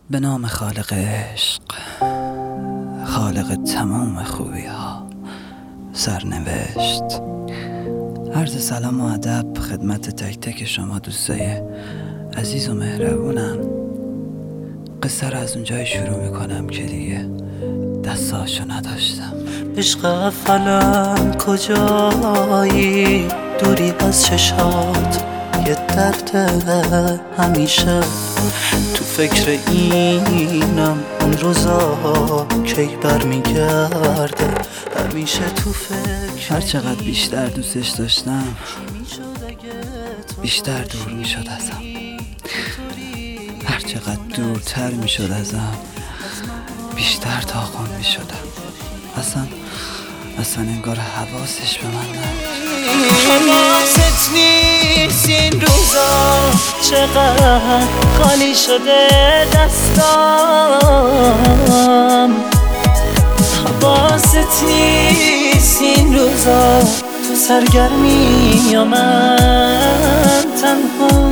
به نام خالق عشق، خالق تمام خوبی ها، سرنوشت. عرض سلام و ادب خدمت تک تک شما دوستای عزیز و مهربونم. قصه را از اونجای شروع میکنم که دیگه دستاشو نداشتم. عشق افلم کجایی، دوری از چشات یه درد همیشه تو فکر اینم. اون روزا کی برمیگرده، همیشه تو فکر. هر چقدر بیشتر دوستش داشتم بیشتر دور میشد ازم. هر چقدر دورتر میشد ازم بیشتر داغون میشدم. اصلا انگار حواسش به من نبود. حواست نیست این روزا چقدر خالی شده دستام. حواست نیست این روزا تو سرگرمی یا من تنها.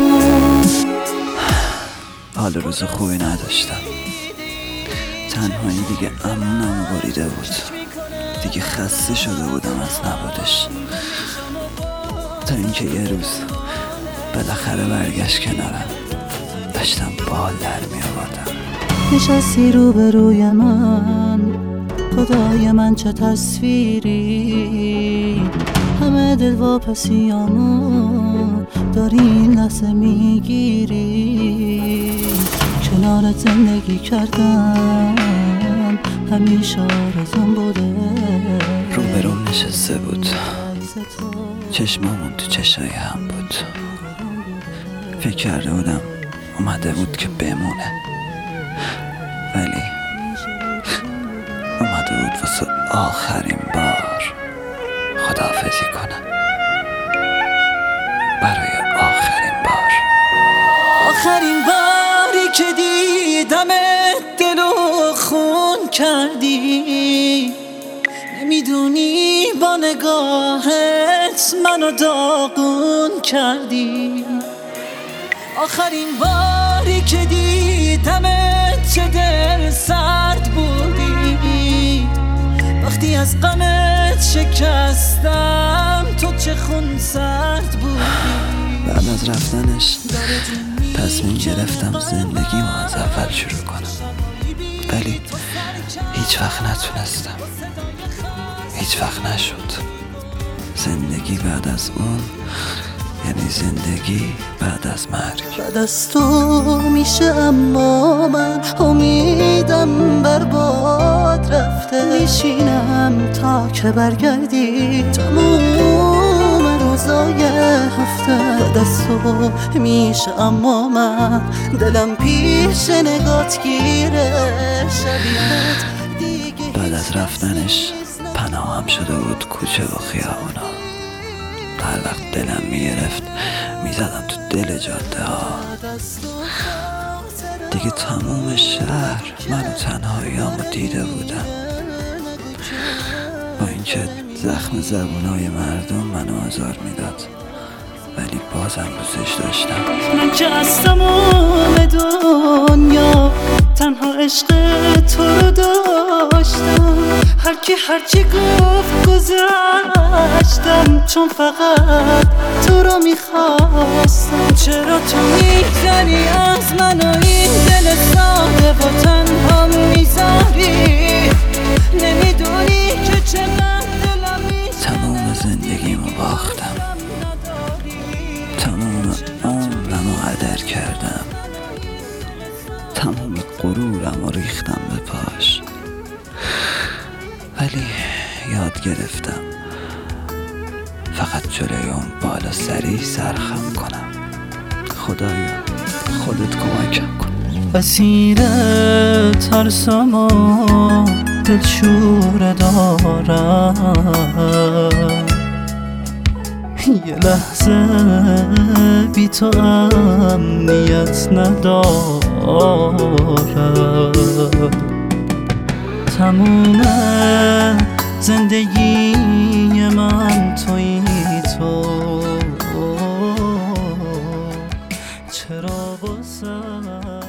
حال روز خوبی نداشتم. تنهایی دیگه امونمو بریده بود. دیگه خسته شده بودم از نبودش، تا اینکه یه روز بالاخره برگشت کنارم. داشتم بال در می آوردم. نشستی روبروی من، خدای من چه تصویری. همه دلواپسیامو داری این لحظه میگیری. کنارت زندگی کردم همیشه آرزوم بوده. روبروم نشسته بود، چشمامون تو چشای هم بود. فکر کرده بودم اومده بود که بمونه، ولی اومده بود واسه آخرین بار خداحافظی کنه. برای آخرین بار. آخرین باری که دیدمت دلو خون کردی. نمیدونی با نگاهت منو داغون کردی. آخرین باری که دیدمت چه دل سرد بودی. وقتی از غمت شکستم تو چه خون سرد بودی. بعد از رفتنش تصمیم گرفتم زندگیمو از اول شروع کنم، ولی هیچ وقت نتونستم. هیچ وقت نشد. زندگی بعد از اون یعنی زندگی بعد از مرگ. بعد از تو میشه اما من امیدم برباد رفته. میشینم تا که برگردی تموم روزای هفته. بعد از تو میشه اما من دلم پیش نگات گیره. شبیهت دیگه بعد از رفتنش پناهم شده بود کوچه و خیابونا. هر وقت دلم میگرفت میزدم تو دل جاده ها. دیگه تموم شهر منو تنهاییامو دیده بودم. با اینکه زخم زبونای مردم منو آزار میداد، ولی بازم دوستش داشتم. من که از تمام دنیا تنها عشق تو رو داشتم. هرچی گفت گذشتم، چون فقط تو رو میخواستم. چرا تو میزنی از من و این دل ساده و تنها میذاری؟ نمیدونی که چقدر دلم تمام زندگیمو باختم، تمام عمرمو هدر کردم، تمام غرورمو ریختم به پاش. ولی یاد گرفتم فقط جلوی اون بالا سری سرخم کنم. خدایا خودت کمکم کن. اسیر ترسم و دلشوره دارم. یه لحظه بی تو امنیت ندارم. تموم زندگی من تویی تو. چرا بازم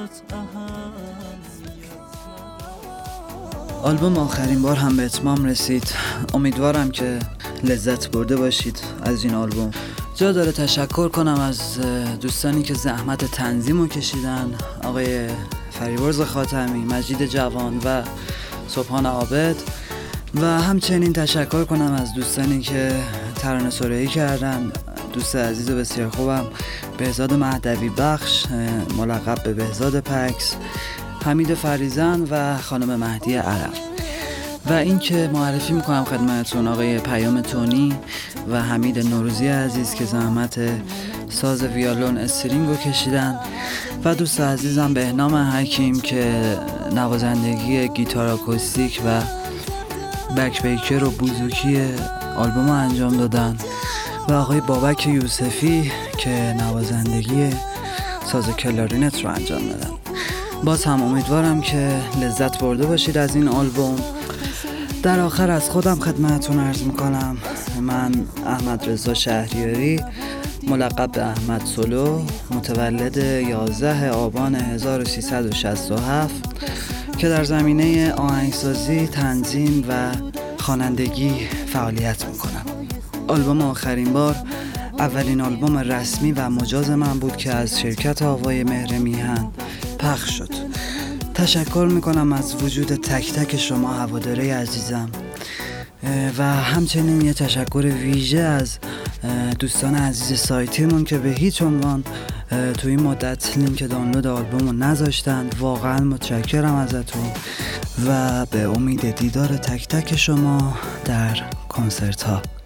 آلبوم آخرین بار هم به اتمام رسید. امیدوارم که لذت برده باشید از این آلبوم. جا داره تشکر کنم از دوستانی که زحمت تنظیمو کشیدن، آقای فریبرز خاتمی، مجید جوان و سبحان عابد، و همچنین تشکر کنم از دوستانی که ترانه سرایی کردن. دوست عزیز و بسیار خوبم بهزاد مهدوی بخش، ملقب به بهزاد پکس، حمید فریزن و خانم مهدی عرب. و این که معرفی میکنم خدمتتون آقای پیام تونی و حمید نوروزی عزیز که زحمت ساز ویولون استرینگو کشیدن، و دوست عزیزم بهنام حکیم که نوازندگی گیتار آکوستیک و بک بیکر و بوزوکی آلبوم انجام دادن، و آقای بابک یوسفی که نوازندگی ساز کلارینت رو انجام دادن. باز هم امیدوارم که لذت برده باشید از این آلبوم. در آخر از خودم خدمتتون عرض میکنم، من احمد رضا شهریاری، ملقب به احمد سولو، متولد 11 آبان 1367 که در زمینه آهنگسازی، تنظیم و خوانندگی فعالیت میکنم. آلبوم آخرین بار اولین آلبوم رسمی و مجاز من بود که از شرکت آوای مهر میهن پخش شد. تشکر میکنم از وجود تک تک شما هواداره عزیزم، و همچنین یه تشکر ویژه از دوستان عزیز سایتیمون که به هیچ عنوان توی این مدت لینک دانلود آلبومو نذاشتن. واقعا متشکرم ازتون و به امید دیدار تک تک شما در کنسرت ها.